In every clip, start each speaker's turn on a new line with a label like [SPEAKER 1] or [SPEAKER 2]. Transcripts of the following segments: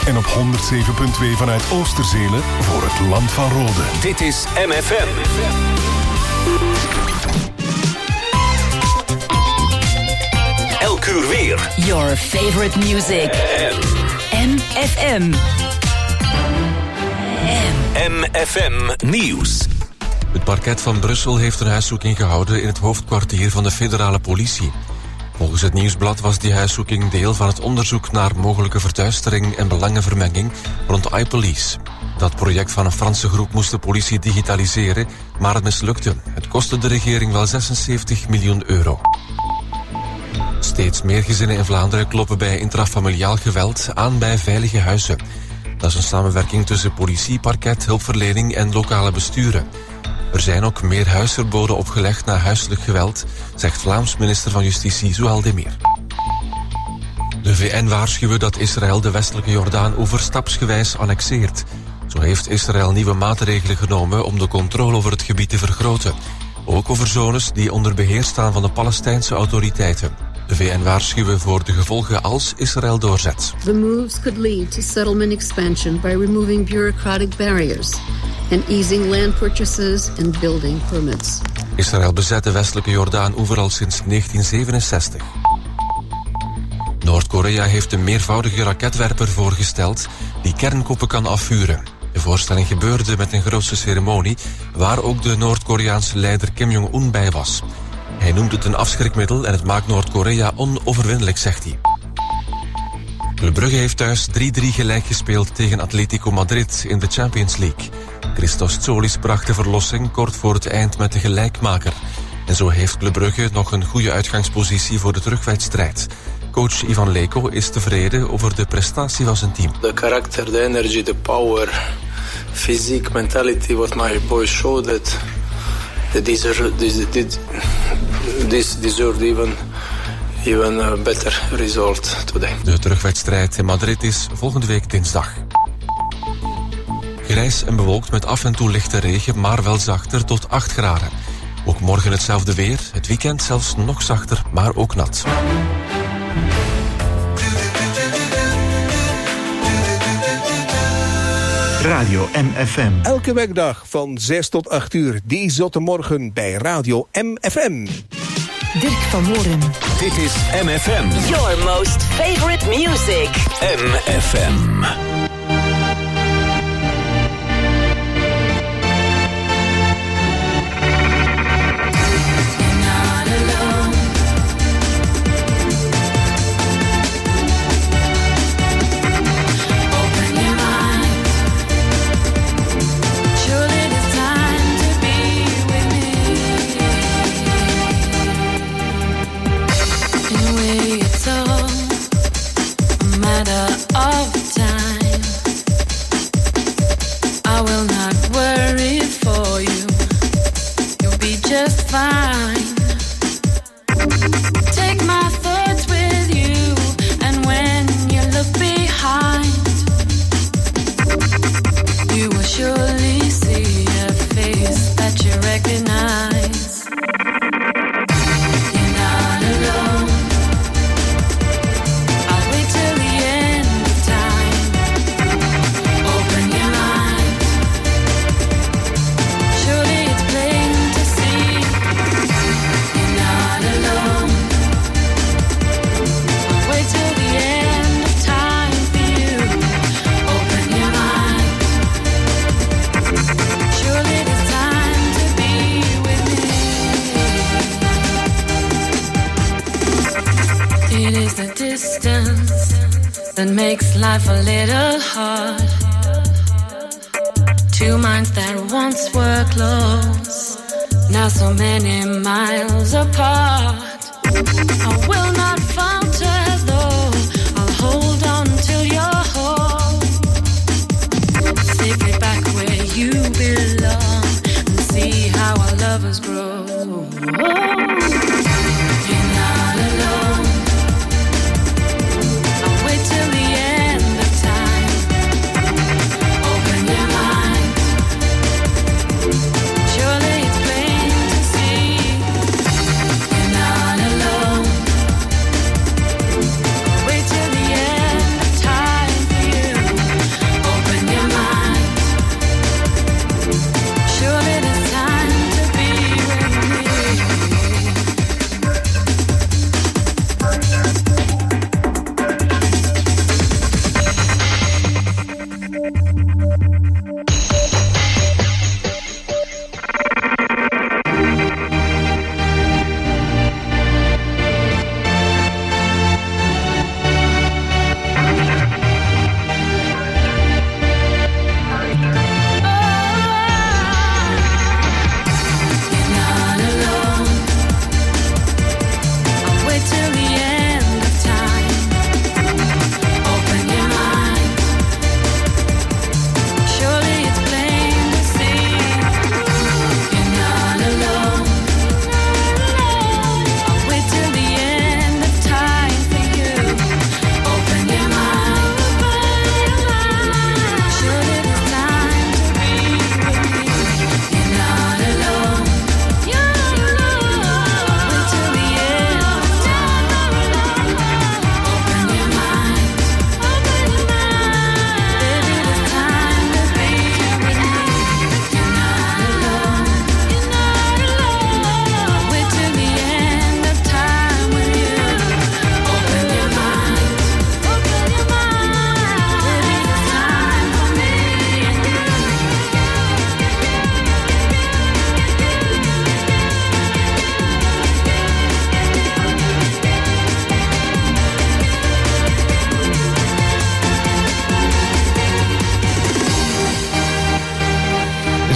[SPEAKER 1] En op 107.2 vanuit Oosterzele voor het Land van Rode.
[SPEAKER 2] Dit is MFM. Elk uur weer.
[SPEAKER 3] Your favorite music. MFM.
[SPEAKER 2] MFM Nieuws.
[SPEAKER 4] Het parket van Brussel heeft een huiszoeking gehouden in het hoofdkwartier van de federale politie. Volgens het Nieuwsblad was die huiszoeking deel van het onderzoek naar mogelijke verduistering en belangenvermenging rond iPolice. Dat project van een Franse groep moest de politie digitaliseren, maar het mislukte. Het kostte de regering wel 76 miljoen euro. Steeds meer gezinnen in Vlaanderen kloppen bij intrafamiliaal geweld aan bij veilige huizen. Dat is een samenwerking tussen politie, parket, hulpverlening en lokale besturen. Er zijn ook meer huisverboden opgelegd na huiselijk geweld, zegt Vlaams minister van Justitie Zouhal Demir. De VN waarschuwen dat Israël de westelijke Jordaan-oever stapsgewijs annexeert. Zo heeft Israël nieuwe maatregelen genomen om de controle over het gebied te vergroten. Ook over zones die onder beheer staan van de Palestijnse autoriteiten. De VN waarschuwen voor de gevolgen als Israël doorzet.
[SPEAKER 5] The moves could lead to settlement expansion by removing bureaucratic barriers and easing land purchases and building permits.
[SPEAKER 4] Israël bezet de westelijke Jordaan-oever al sinds 1967. Noord-Korea heeft een meervoudige raketwerper voorgesteld die kernkoppen kan afvuren. De voorstelling gebeurde met een grootse ceremonie waar ook de Noord-Koreaanse leider Kim Jong-un bij was. Hij noemt het een afschrikmiddel en het maakt Noord-Korea onoverwinnelijk, zegt hij. Club Brugge heeft thuis 3-3 gelijk gespeeld tegen Atletico Madrid in de Champions League. Christos Tsolis bracht de verlossing kort voor het eind met de gelijkmaker. En zo heeft Club Brugge nog een goede uitgangspositie voor de terugwedstrijd. Coach Ivan Leko is tevreden over de prestatie van zijn team.
[SPEAKER 6] The character, the energy, the power, physique, mentality, what my boys showed that they deserved even a better result today.
[SPEAKER 4] De terugwedstrijd in Madrid is volgende week dinsdag. Grijs en bewolkt met af en toe lichte regen, maar wel zachter tot 8 graden. Ook morgen hetzelfde weer, het weekend zelfs nog zachter, maar ook nat.
[SPEAKER 7] Radio MFM.
[SPEAKER 8] Elke werkdag van 6 tot 8 uur. Die zotte morgen bij Radio MFM.
[SPEAKER 3] Dirk van Moren.
[SPEAKER 2] Dit is MFM.
[SPEAKER 3] Your most favorite music.
[SPEAKER 2] MFM.
[SPEAKER 9] Makes life a little hard. Two minds that once were close, now so many miles apart. I will not falter though, I'll hold on till you're whole. Take me back where you belong and see how our lovers grow. You're not alone.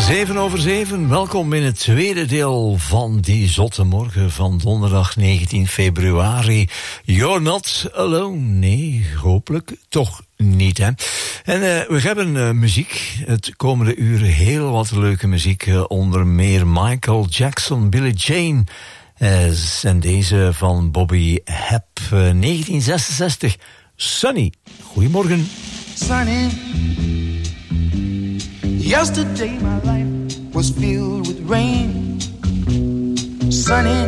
[SPEAKER 10] 7:07, welkom in het tweede deel van die zotte morgen van donderdag 19 februari. You're not alone. Nee, hopelijk toch niet, hè. En we hebben muziek. Het komende uur heel wat leuke muziek. Onder meer Michael Jackson, Billie Jean. En deze van Bobby Hebb, 1966. Sunny. Goedemorgen.
[SPEAKER 11] Sunny. Yesterday my life was filled with rain. Sunny,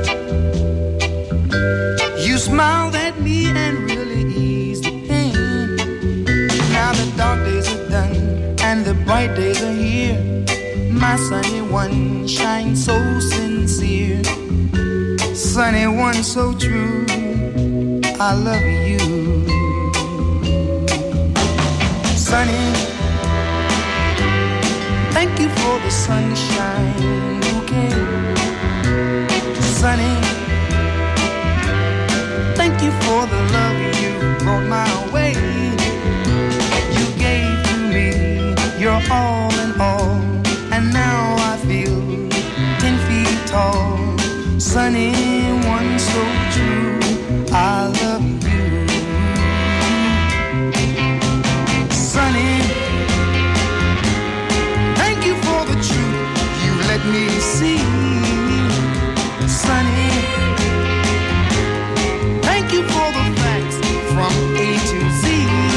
[SPEAKER 11] you smiled at me and really eased the pain. Now the dark days are done and the bright days are here. My sunny one shines so sincere. Sunny one so true, I love you. Sunny, thank you for the sunshine bouquet. Sunny, thank you for the love you brought my way. You gave to me your all in all, and now I feel 10 feet tall. Sunny, one so true, I love you. Sunny, for the truth you let me see. Sunny, thank you for the facts from A to Z.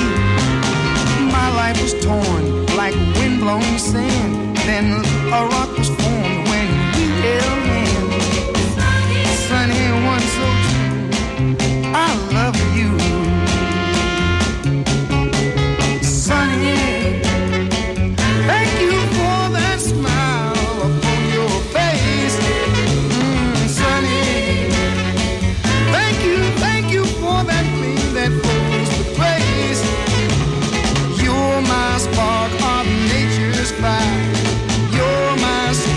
[SPEAKER 11] My life was torn like windblown sand. Then a rock was formed when we held hands. Sunny, one so true, I love you. Sunny, thank you for that smile upon your face. Sunny, thank you for that gleam that flows with grace. You're my spark of nature's fire. You're my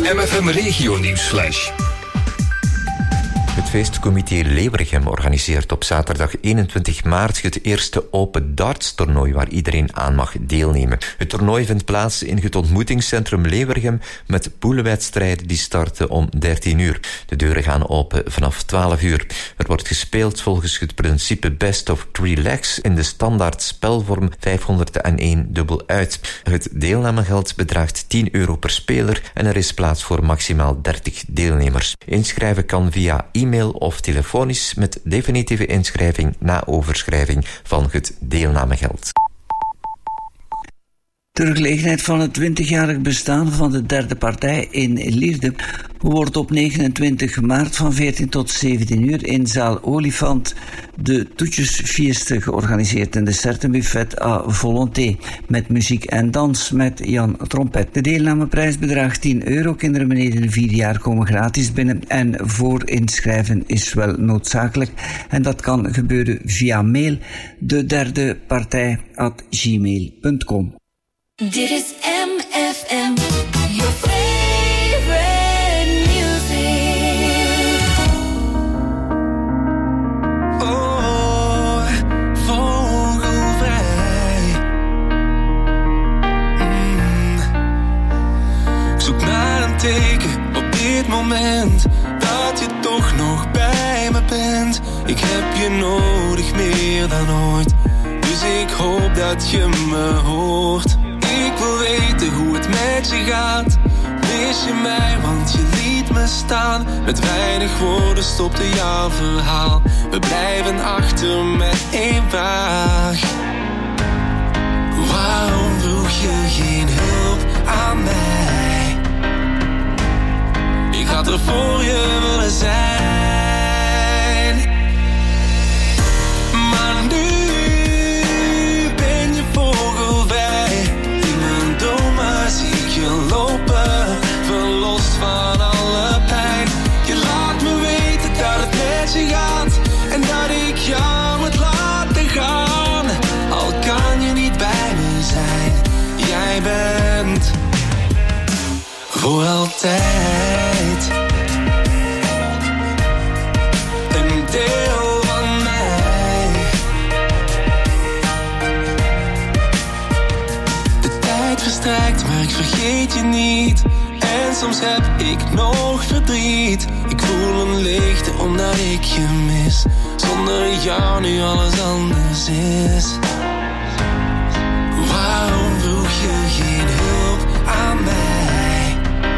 [SPEAKER 2] MFM Regio Nieuwsflash.
[SPEAKER 12] Het feestcomité Leeuwargem organiseert op zaterdag 21 maart het eerste open darts-toernooi waar iedereen aan mag deelnemen. Het toernooi vindt plaats in het ontmoetingscentrum Leeuwargem met poolwedstrijden die starten om 13 uur. De deuren gaan open vanaf 12 uur. Er wordt gespeeld volgens het principe best of 3 legs in de standaard spelvorm 501 dubbel uit. Het deelnamegeld bedraagt €10 per speler en er is plaats voor maximaal 30 deelnemers. Inschrijven kan via e-mail of telefonisch met definitieve inschrijving na overschrijving van het deelnamegeld.
[SPEAKER 13] Ter gelegenheid van het 20-jarig bestaan van de derde partij in Lierde wordt op 29 maart van 14 tot 17 uur in zaal Olifant de Toetjesfieste georganiseerd in de Certenbuffet à Volonté met muziek en dans met Jan Trompet. De deelnameprijs bedraagt €10. Kinderen beneden 4 jaar komen gratis binnen en voor inschrijven is wel noodzakelijk en dat kan gebeuren via mail dederdepartij@gmail.com.
[SPEAKER 9] Dit is MFM, your favorite music.
[SPEAKER 11] Oh, vogelvrij. Zoek naar een teken op dit moment dat je toch nog bij me bent. Ik heb je nodig meer dan ooit, dus ik hoop dat je me hoort. Ik wil weten hoe het met je gaat. Mis je mij, want je liet me staan. Met weinig woorden stopte jouw verhaal. We blijven achter met één vraag. Waarom vroeg je geen hulp aan mij? Ik had er voor je willen zijn. Maar nu ben je vogelvrij. Zie ik je lopen, verlost van alle pijn. Je laat me weten dat het met je gaat en dat ik jou moet laten gaan. Al kan je niet bij me zijn, jij bent voor altijd een deel van mij. De tijd verstrijkt, maar ik vergeet je niet. En soms heb ik nog verdriet. Ik voel een leegte omdat ik je mis. Zonder jou nu alles anders is. Waarom vroeg je geen hulp aan mij?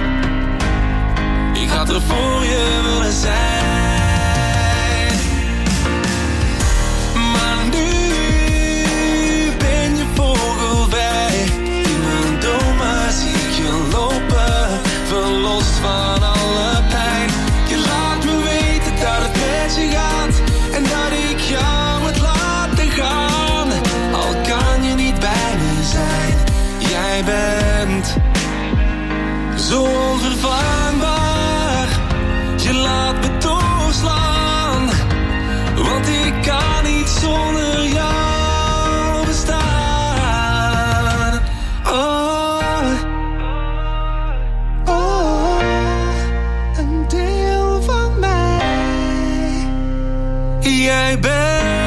[SPEAKER 11] Ik had er voor je willen zijn. Maar nu ben je vogelvrij. In mijn dromen zie ik je lopen, verlost van alle pijn. Je laat me weten dat het met je gaat en dat ik jou moet laten gaan. Al kan je niet bij me zijn, jij bent zo onvervangbaar. Je laat me doorslaan, want ik kan niet zonder jou bestaan. Oh, oh, een deel van mij. Jij bent.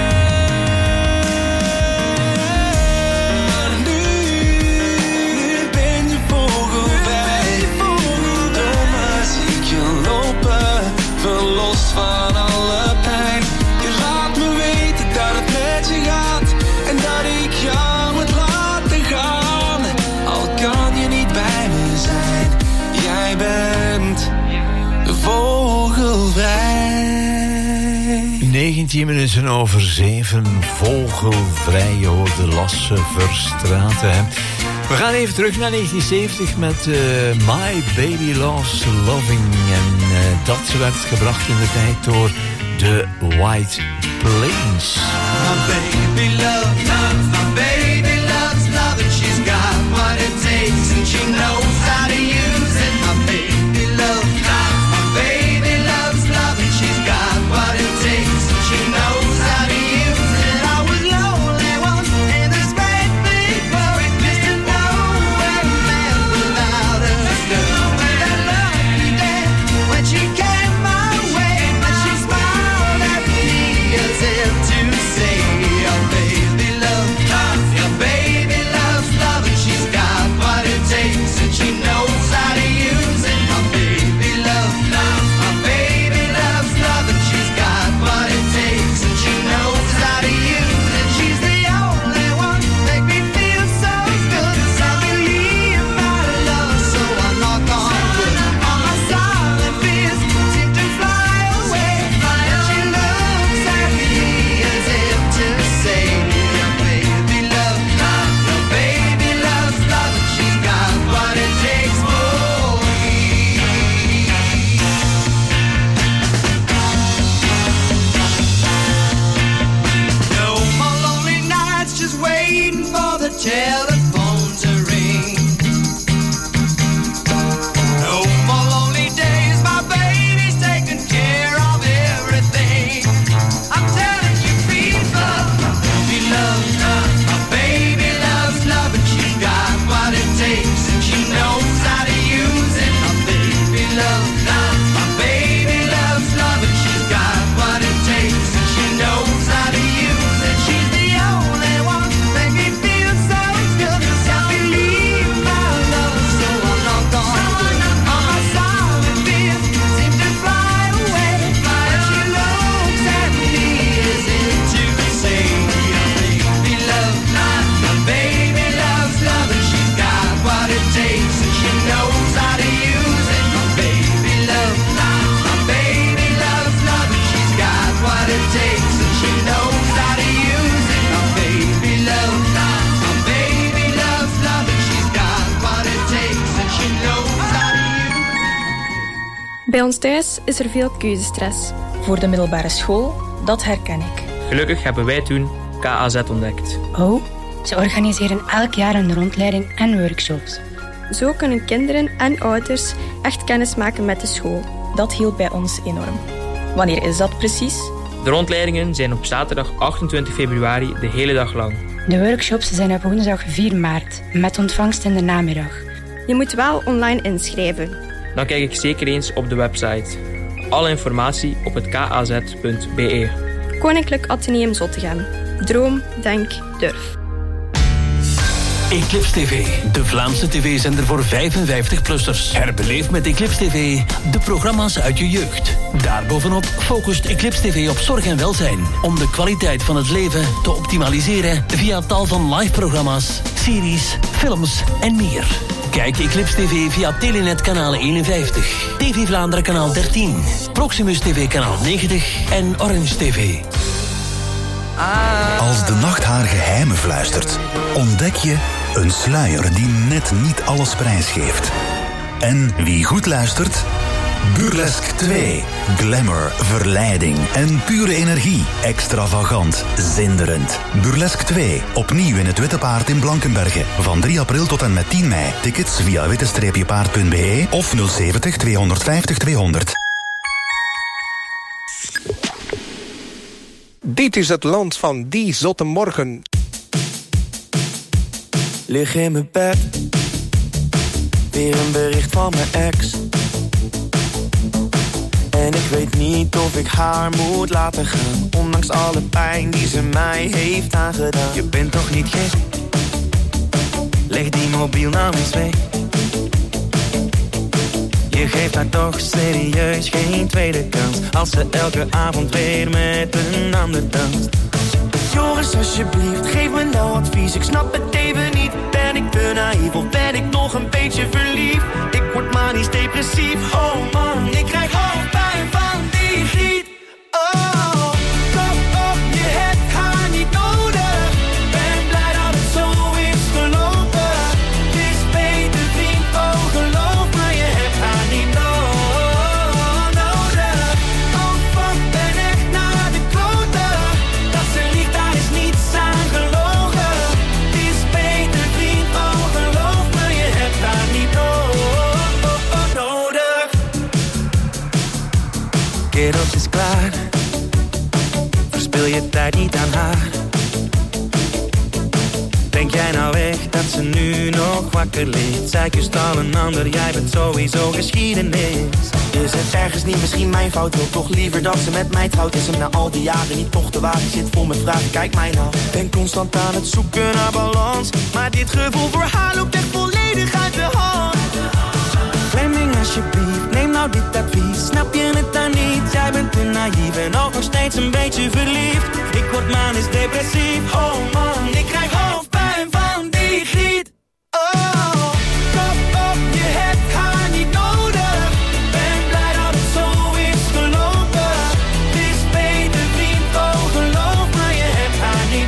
[SPEAKER 11] Verlost van alle pijn. Je laat me weten dat het met je gaat en dat ik jou moet laten gaan. Al kan je niet bij me zijn, jij bent vogelvrij.
[SPEAKER 10] 19 minuten over 7, vogelvrij. Je hoort de Lasse Verstraeten, hè. We gaan even terug naar 1970 met My Baby Loves Loving. En dat werd gebracht in de tijd door de White Plains.
[SPEAKER 11] My baby loves love, my baby loves love, and she's got what it takes and she knows how to use it. My baby loves love, my baby loves love, and she's got what it takes and she knows how to use it. I was lonely once in this great big world, just to know where a man without us do. That love
[SPEAKER 14] Bij ons thuis is er veel keuzestress.
[SPEAKER 15] Voor de middelbare school, dat herken ik.
[SPEAKER 16] Gelukkig hebben wij toen KAZ ontdekt.
[SPEAKER 17] Oh, ze organiseren elk jaar een rondleiding en workshops.
[SPEAKER 14] Zo kunnen kinderen en ouders echt kennis maken met de school.
[SPEAKER 15] Dat hielp bij ons enorm. Wanneer is dat precies?
[SPEAKER 16] De rondleidingen zijn op zaterdag 28 februari de hele dag lang.
[SPEAKER 17] De workshops zijn op woensdag 4 maart, met ontvangst in de namiddag.
[SPEAKER 14] Je moet wel online inschrijven.
[SPEAKER 16] Dan kijk ik zeker eens op de website. Alle informatie op het kaz.be.
[SPEAKER 14] Koninklijk Atheneum Zottegem. Droom, denk, durf.
[SPEAKER 2] Eclipse TV, de Vlaamse tv-zender voor 55-plussers. Herbeleef met Eclipse TV de programma's uit je jeugd. Daarbovenop focust Eclipse TV op zorg en welzijn, om de kwaliteit van het leven te optimaliseren via tal van live-programma's, series, films en meer. Kijk Eclipse TV via Telenet kanaal 51, TV Vlaanderen kanaal 13, Proximus TV kanaal 90 en Orange TV.
[SPEAKER 18] Als de nacht haar geheimen fluistert, ontdek je een sluier die net niet alles prijsgeeft. En wie goed luistert? Burlesque 2. Glamour, verleiding en pure energie. Extravagant, zinderend. Burlesque 2. Opnieuw in het Witte Paard in Blankenberge. Van 3 april tot en met 10 mei. Tickets via witte-paard.be of 070 250 200.
[SPEAKER 8] Dit is het land van die zotte morgen.
[SPEAKER 19] Lig in mijn bed, weer een bericht van mijn ex. En ik weet niet of ik haar moet laten gaan, ondanks alle pijn die ze mij heeft aangedaan. Je bent toch niet gek? Leg die mobiel nou eens weg. Je geeft haar toch serieus geen tweede kans, als ze elke avond weer met een ander danst. Joris, alsjeblieft, geef me nou advies. Ik snap het even niet. Ben ik te naïef of ben ik nog een beetje verliefd? Ik word manisch depressief. Oh man, ik krijg hoofdpijn van die griet. Oh, kom op, je hebt haar niet nodig. Ben blij dat het zo is gelopen. Het is beter vriend, oh geloof me, je hebt haar niet nodig. Oh fuck, ben echt naar de kloten. Dat ze liegt, daar is niets aan gelogen. Het is beter vriend, oh geloof me, je hebt haar niet nodig. Kerels is klaar, verspil je tijd niet aan haar. Denk jij nou echt dat ze nu nog wakker ligt? Zij kust al een ander, jij bent sowieso geschiedenis. Is het ergens niet misschien mijn fout? Wil toch liever dat ze met mij trouwt? Is hem na al die jaren niet toch te waar? Ik zit vol met vragen, kijk mij nou. Ben constant aan het zoeken naar balans, maar dit gevoel voor haar loopt echt volledig uit de hand. Fleming, alsjeblieft, neem nou dit advies. Snap je het dan niet? Jij bent te naïef en ook nog steeds een beetje verliefd. Ik word manisch depressief. Oh man, ik krijg hoofdpijn van die griet. Oh, kom op, je hebt haar niet nodig. Ben blij dat het zo is gelopen. Het is beter vriend, oh geloof me, je hebt haar niet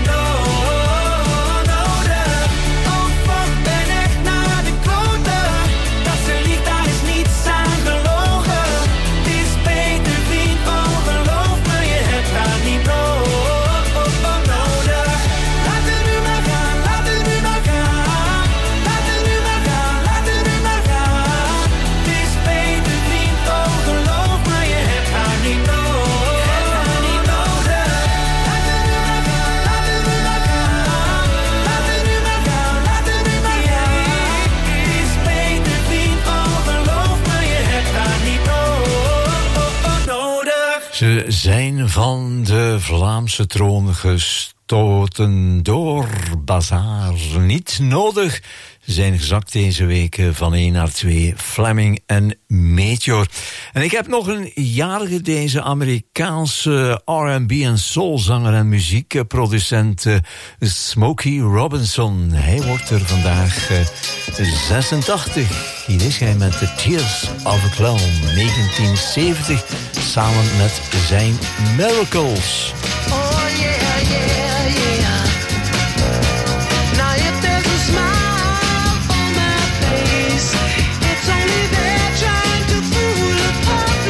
[SPEAKER 19] nodig. Oh fuck, ben echt naar de kloten. Dat ze liegt, daar is niets aan gelogen. Het is beter vriend, oh geloof me, je hebt haar niet nodig. Laat het nu maar gaan, laat het nu maar gaan. Laat het nu maar gaan, laat het nu maar gaan. Het is beter vriend, oh geloof me, je hebt haar niet nodig. Laat het nu maar gaan, laat het nu maar gaan. Laat het nu maar gaan, laat het nu maar gaan. Het is beter vriend, oh geloof me, je hebt haar niet nodig.
[SPEAKER 10] Ze zijn van de Vlaamse troon gestoten door Bazaar. Niet nodig. Ze zijn gezakt deze week van 1 naar 2. Fleming en Meteor. En ik heb nog een jarige, deze Amerikaanse R&B en soulzanger en muziekproducent Smokey Robinson. Hij wordt er vandaag 86. Hier is hij met The Tears of a Clown, 1970, samen met zijn Miracles.
[SPEAKER 11] Oh yeah, yeah, yeah. Now if there's a smile on my face, it's only there trying to fool a puppet.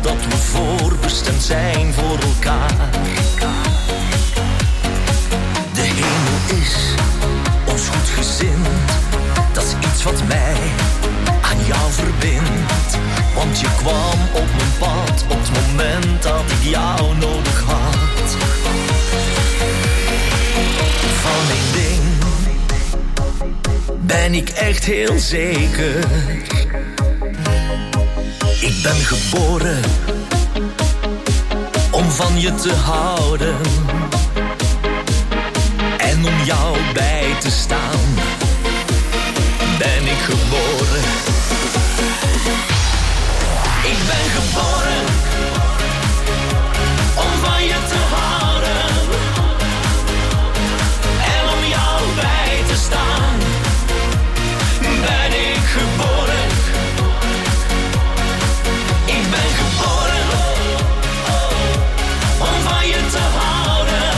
[SPEAKER 19] dat we voorbestemd zijn voor elkaar. De hemel is ons goed gezind, dat is iets wat mij aan jou verbindt. Want je kwam op mijn pad op het moment dat ik jou nodig had. Van één ding ben ik echt heel zeker. Ik ben geboren om van je te houden en om jou bij te staan. Ben ik geboren. Ik ben geboren om van je te houden en om jou bij te staan. Ben ik geboren. Ik ben geboren om van je te houden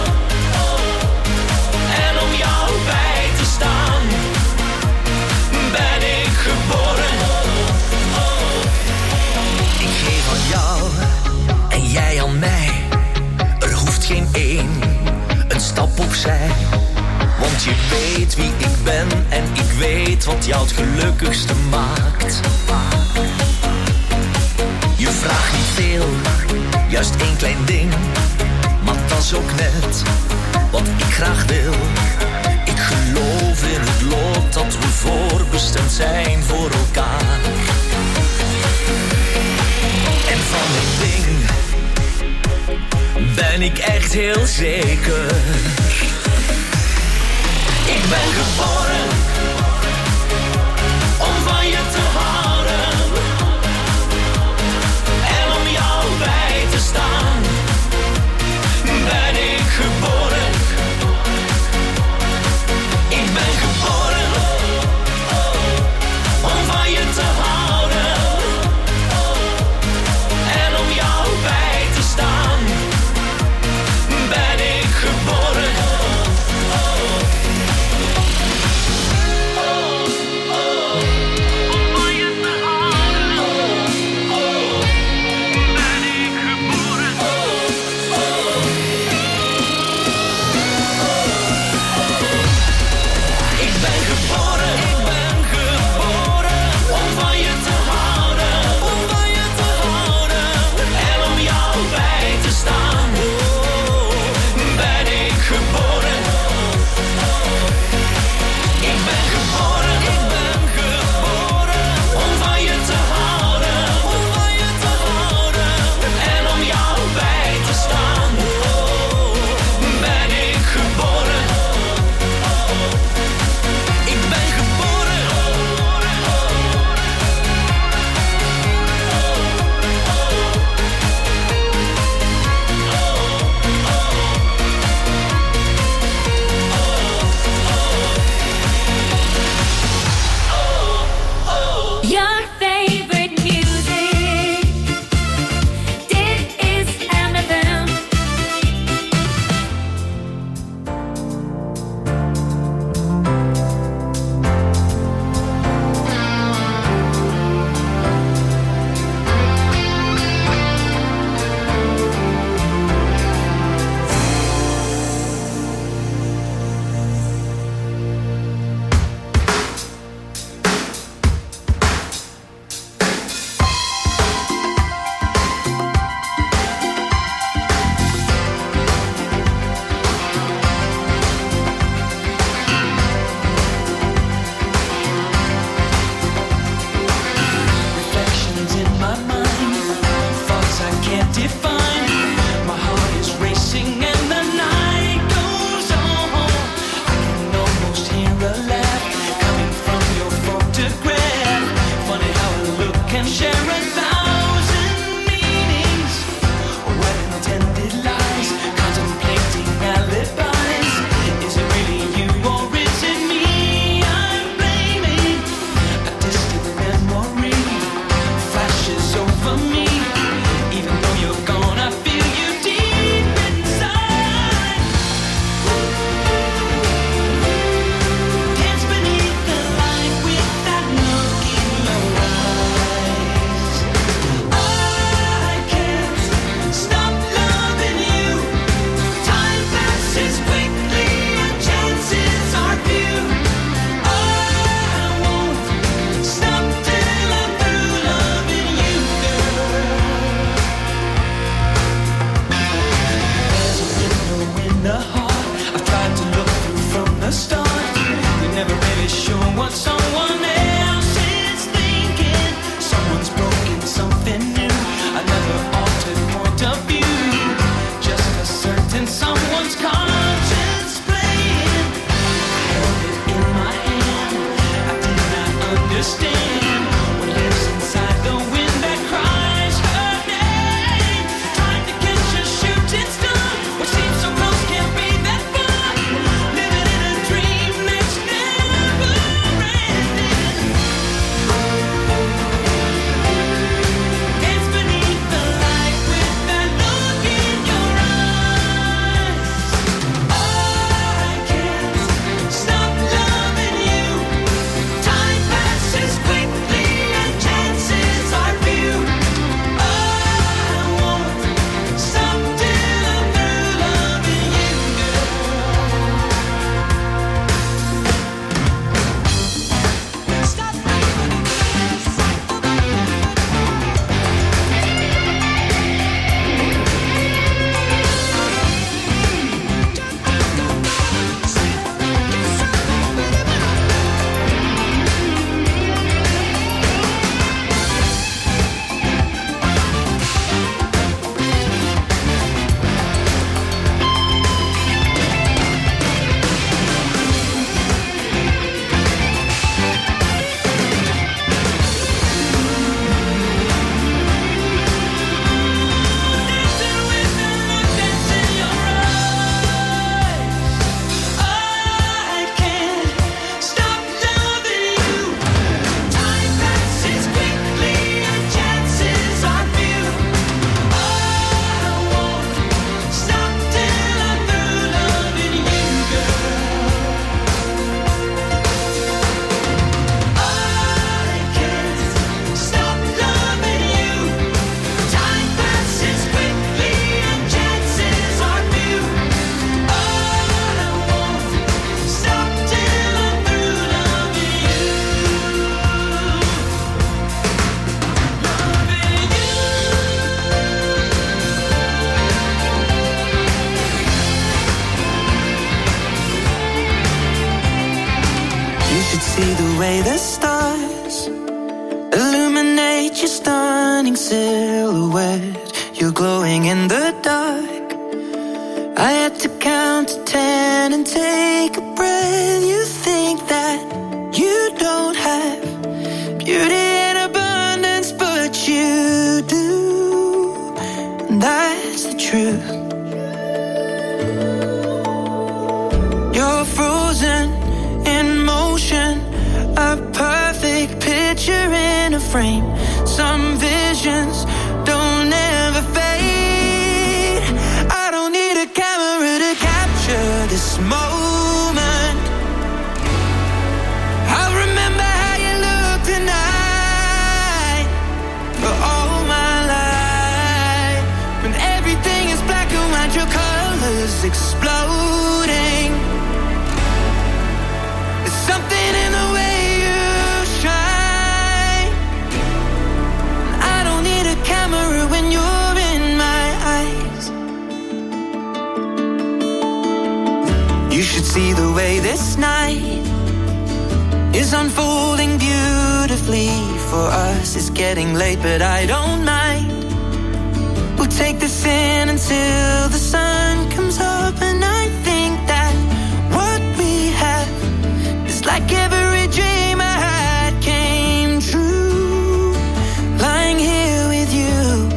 [SPEAKER 19] en om jou bij te staan. Ben ik geboren. Ik geef aan jou en jij aan mij. Er hoeft geen één een stap opzij. Want je weet wie ik ben en ik weet wat jou het gelukkigste maakt. Je vraagt niet veel, juist één klein ding. Maar dat is ook net wat ik graag wil. Ik geloof in het lot dat we voorbestemd zijn voor elkaar. En van dit ding ben ik echt heel zeker. Ik ben geboren om van je te houden en om jou bij te staan. Ben ik geboren. Ik ben geboren om van je te houden en om jou bij te staan. Ben ik geboren. your stunning silhouette. You're glowing in the dark. I had to count to 10 and take a breath. You think that you don't have beauty in abundance, but you do, and that's the truth. You're frozen in motion, a perfect picture in a frame. Some visions don't ever fade. I don't need a camera to capture this moment. I'll remember how you look tonight for all my life. When everything is black and white, your colors exploding. There's something in the way you shine. I don't need a camera when you're in my eyes. You should see the way this night is unfolding beautifully for us. It's getting late, but I don't mind. We'll take this in until the sun comes up, and I think that what we have is like every dream I had came true. Lying here with you,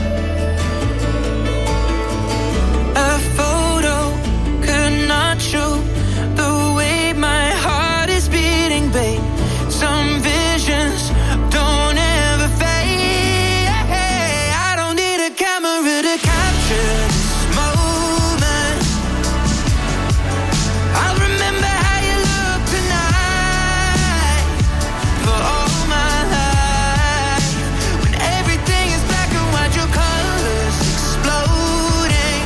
[SPEAKER 19] a photo could not show the way my heart is beating, babe. Some visions don't ever fade. I don't need a camera to capture this moment. I'll remember how you look tonight for all my life. When everything is black and white, your colors exploding.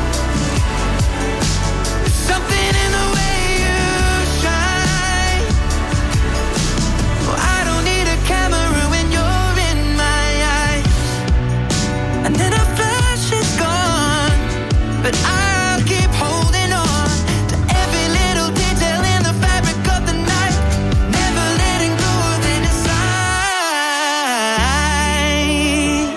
[SPEAKER 19] There's something in the way you shine. Well, I don't need a camera when you're in my eyes. And then a flash is gone, but I'll keep holding on to every little detail in the fabric of the night, never letting go of any sign.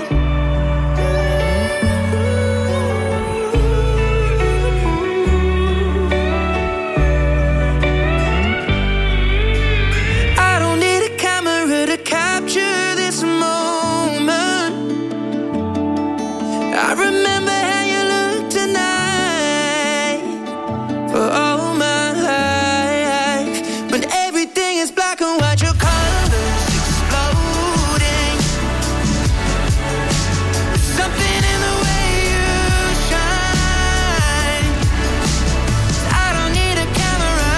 [SPEAKER 19] I don't need a camera to capture this moment. I remember how you look tonight for all my life. When everything is black and white, your colors exploding. There's something in the way you shine. I don't need a camera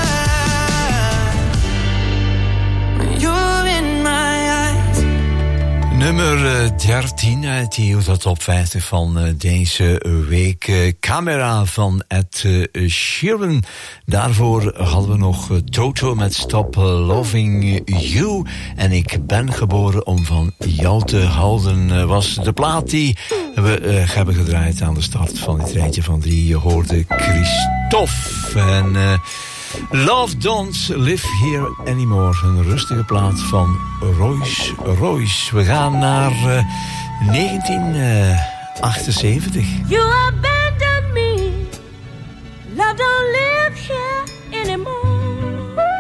[SPEAKER 19] when you're in my eyes.
[SPEAKER 10] Nummer 13 uit die Eeuw Top 50 van deze week. Camera van Ed Sheeran. Daarvoor hadden we nog Toto met Stop Loving You. En Ik ben geboren om van jou te houden was de plaat die we hebben gedraaid aan de start van dit rijtje van 3. Je hoorde Christophe en Love Don't Live Here Anymore. Een rustige plaat van Royce. We gaan naar 1978.
[SPEAKER 9] You abandoned me. Love don't live here anymore.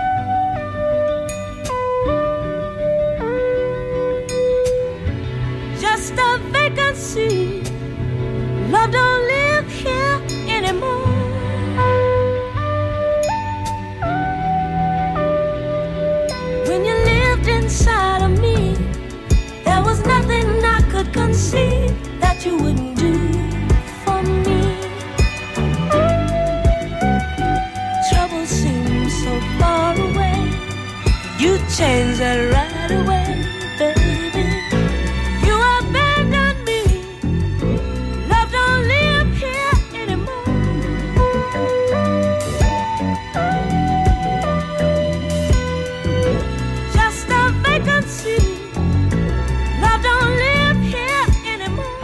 [SPEAKER 9] Just a vacancy. Love don't live here anymore. When you lived inside of me, there was nothing I could conceive that you wouldn't do for me. Trouble seems so far away. You changed that right away, baby. You abandoned me. Love don't live here anymore. Just a vacancy. Love don't live here anymore.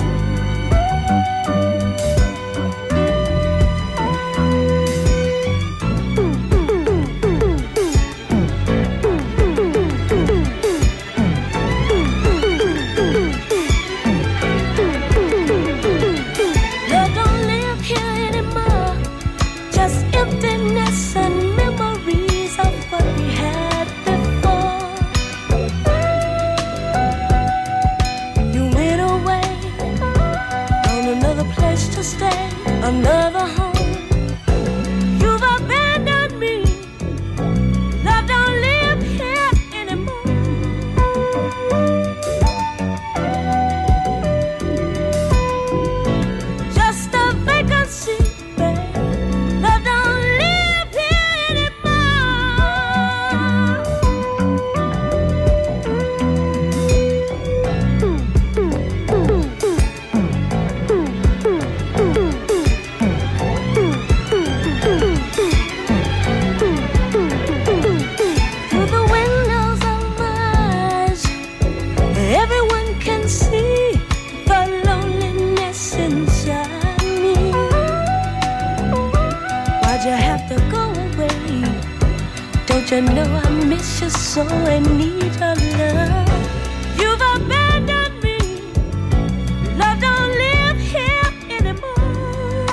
[SPEAKER 9] you know I miss you so and need your love. You've abandoned me. Love don't live here anymore.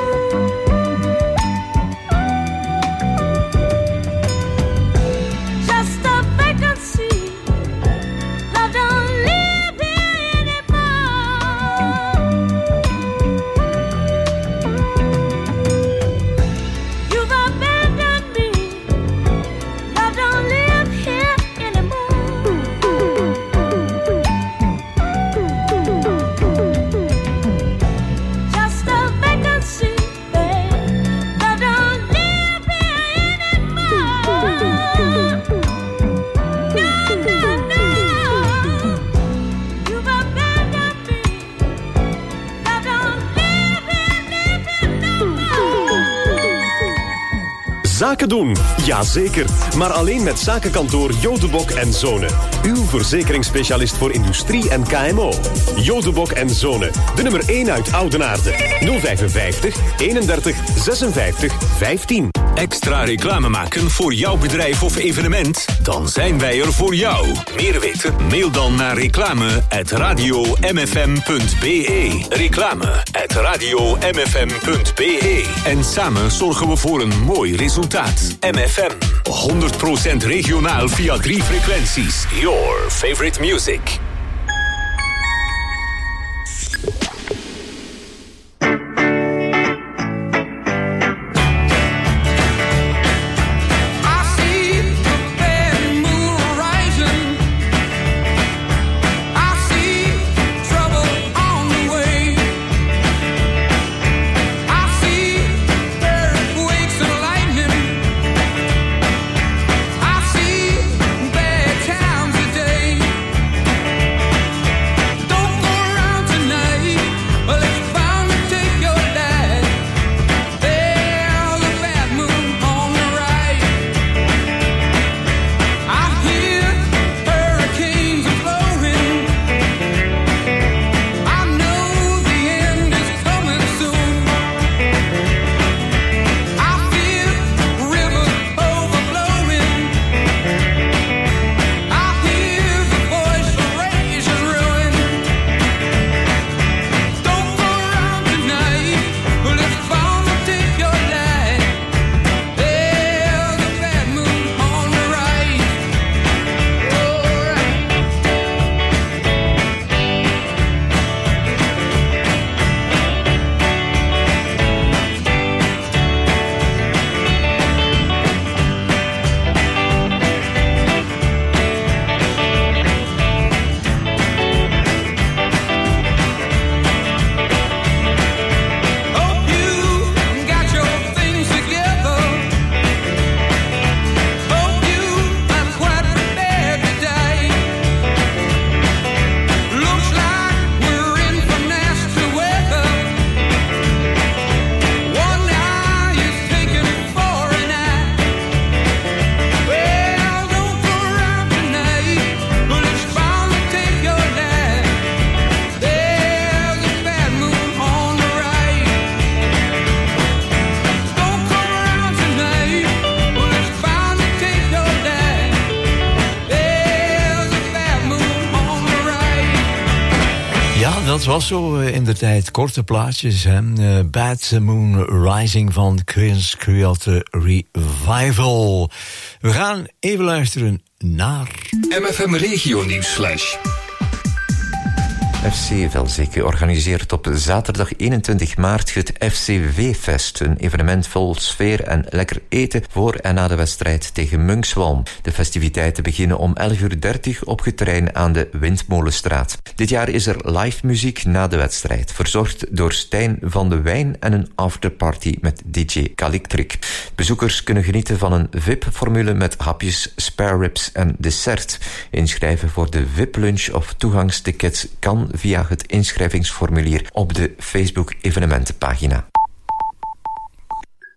[SPEAKER 9] Just a vacancy. Love don't live here anymore. You've abandoned me. Love don't live here anymore. Just a vacancy, babe. Love don't live here anymore. No, no, no. You've abandoned me. Love don't live here no more.
[SPEAKER 1] Zaken doen, jazeker. Maar alleen met zakenkantoor Jodebok en Zonen. Uw verzekeringsspecialist voor industrie en KMO. Jodebok en Zonen. De nummer 1 uit Oudenaarde. 055 31 56 15.
[SPEAKER 20] Extra reclame maken voor jouw bedrijf of evenement? Dan zijn wij er voor jou. Meer weten? Mail dan naar reclame@radiomfm.be. Reclame@radiomfm.be. En samen zorgen we voor een mooi resultaat. MFM. 100% regionaal via 3 frequenties. Your favorite music.
[SPEAKER 10] Dat was zo in de tijd. Korte plaatjes. Bad Moon Rising van Chris Creator Revival. We gaan even luisteren naar
[SPEAKER 20] MFM Regio Nieuwsflash.
[SPEAKER 12] FC Velzeke organiseert op zaterdag 21 maart het FCV-fest. Een evenement vol sfeer en lekker eten voor en na de wedstrijd tegen Munkswalm. De festiviteiten beginnen om 11:30 op het terrein aan de Windmolenstraat. Dit jaar is er live muziek na de wedstrijd, verzorgd door Stijn van de Wijn en een afterparty met DJ Calictric. Bezoekers kunnen genieten van een VIP-formule met hapjes, spare ribs en dessert. Inschrijven voor de VIP-lunch of toegangstickets kan via het inschrijvingsformulier op de Facebook-evenementenpagina.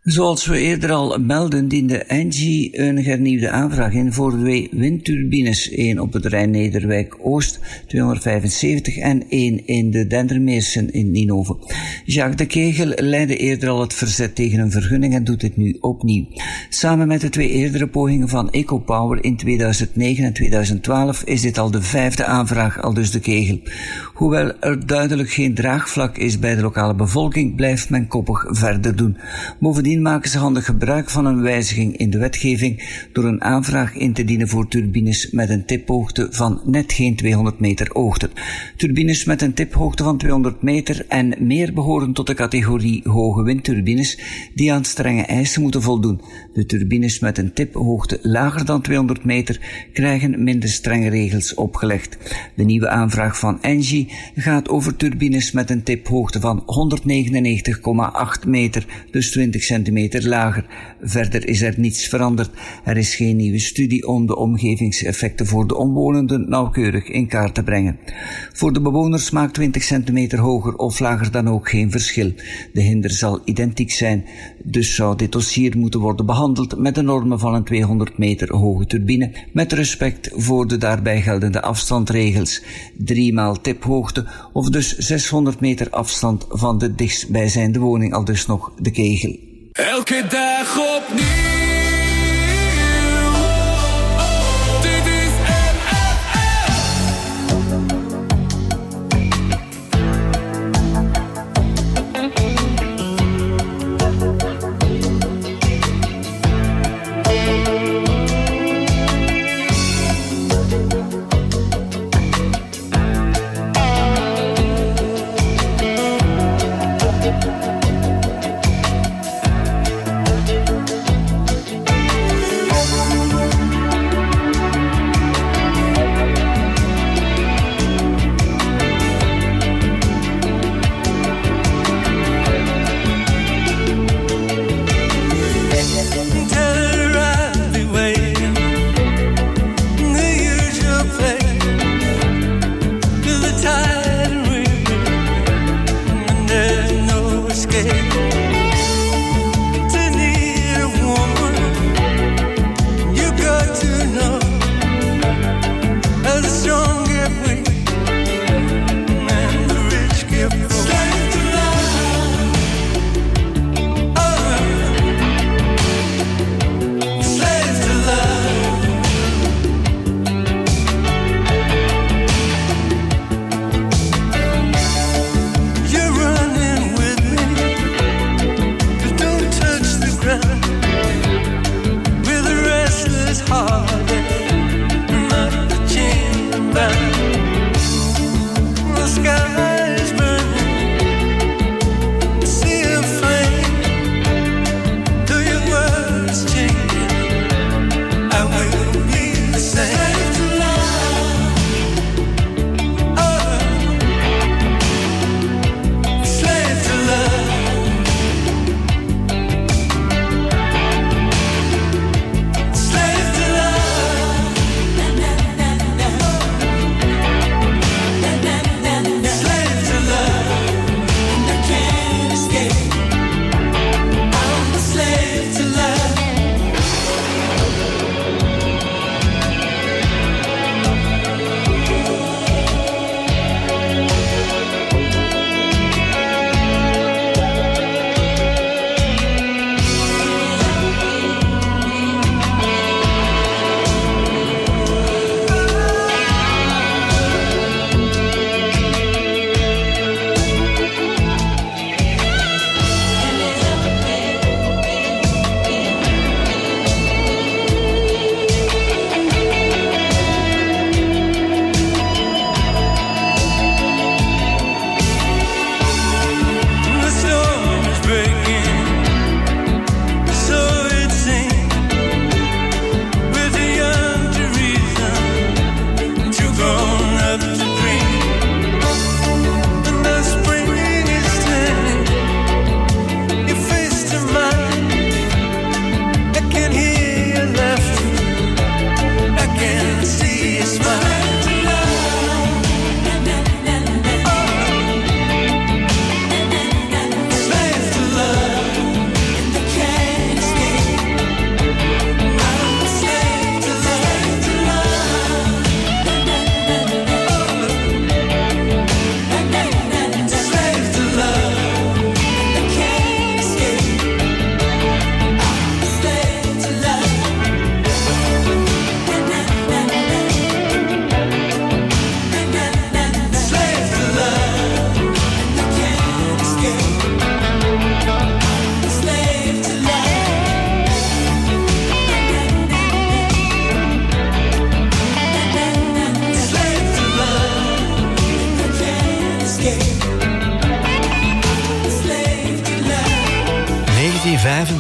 [SPEAKER 13] Zoals we eerder al melden, diende Engie een hernieuwde aanvraag in voor 2 windturbines. 1 op het Rijn-Nederwijk-Oost, 275, en 1 in de Dendermeersen in Ninove. Jacques de Kegel leidde eerder al het verzet tegen een vergunning en doet dit nu opnieuw. Samen met de 2 eerdere pogingen van EcoPower in 2009 en 2012 is dit al de 5e aanvraag, aldus de Kegel. Hoewel er duidelijk geen draagvlak is bij de lokale bevolking, blijft men koppig verder doen. Bovendien maken ze handig gebruik van een wijziging in de wetgeving door een aanvraag in te dienen voor turbines met een tiphoogte van net geen 200 meter hoogte. Turbines met een tiphoogte van 200 meter en meer behoren tot de categorie hoge windturbines die aan strenge eisen moeten voldoen. De turbines met een tiphoogte lager dan 200 meter krijgen minder strenge regels opgelegd. De nieuwe aanvraag van Engie gaat over turbines met een tiphoogte van 199,8 meter, dus 20 centimeter lager. Verder is er niets veranderd. Er is geen nieuwe studie om de omgevingseffecten voor de omwonenden nauwkeurig in kaart te brengen. Voor de bewoners maakt 20 centimeter hoger of lager dan ook geen verschil. De hinder zal identiek zijn, dus zou dit dossier moeten worden behandeld met de normen van een 200 meter hoge turbine, met respect voor de daarbij geldende afstandregels. 3 maal tiphoogte, of dus 600 meter afstand van de dichtstbijzijnde woning, al dus nog de Kegel.
[SPEAKER 11] Elke dag opnieuw. Dit is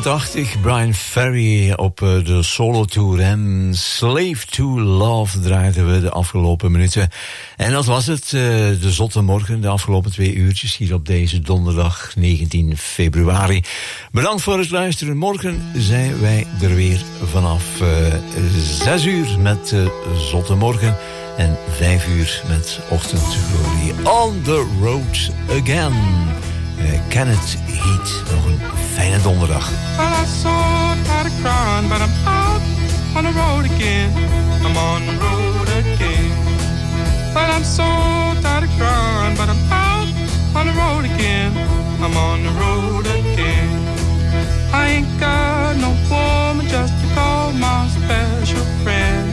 [SPEAKER 10] 87, Brian Ferry op de solo-tour. En Slave to Love draaiden we de afgelopen minuten. En dat was het, de zotte morgen, de afgelopen 2 uurtjes hier op deze donderdag 19 februari. Bedankt voor het luisteren. Morgen zijn wij er weer vanaf 6 uur met zotte morgen. En 5 uur met ochtendglorie. On the road again. Kenneth Heat. Nog een fijne donderdag.
[SPEAKER 11] Well, I saw tired of crying, but I'm out on the road again. I'm on the road again. Well, I'm so tired of crying, but I'm out on the road again. I'm on the road again. I ain't got no woman just to call my special friend.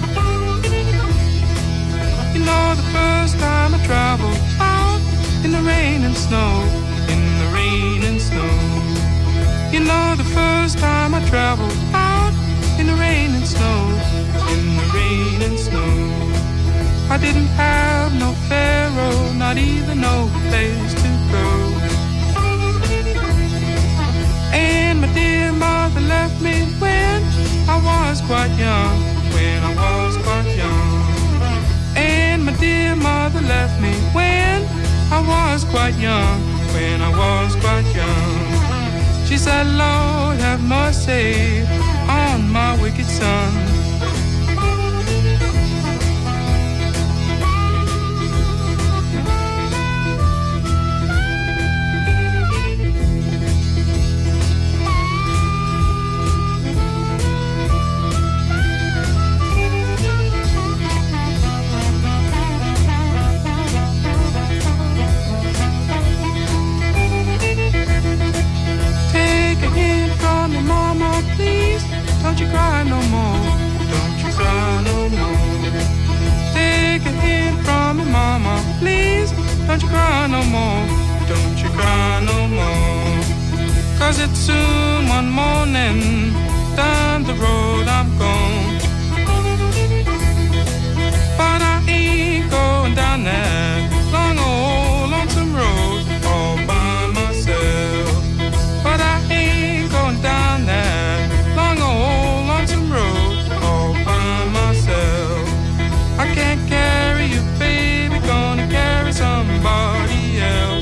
[SPEAKER 11] You know, the first time I traveled out in the rain and snow, in the rain and snow. You know, the first time I traveled out in the rain and snow, in the rain and snow. I didn't have no pharaoh, not even no place to go. And my dear mother left me when I was quite young, when I was quite young. And my dear mother left me when I was quite young, when I was quite young. She said, Lord, have mercy on my wicked son. Don't you cry no more, don't you cry no more. Take a hint from me, mama, please. Don't you cry no more, don't you cry no more. Cause it's soon one morning, down the road I'm gone. But I ain't going down that long old lonesome road all by myself. But I ain't going down that long old lonesome road all by myself. I can't carry you, baby, gonna carry somebody else.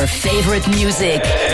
[SPEAKER 3] Your favorite music.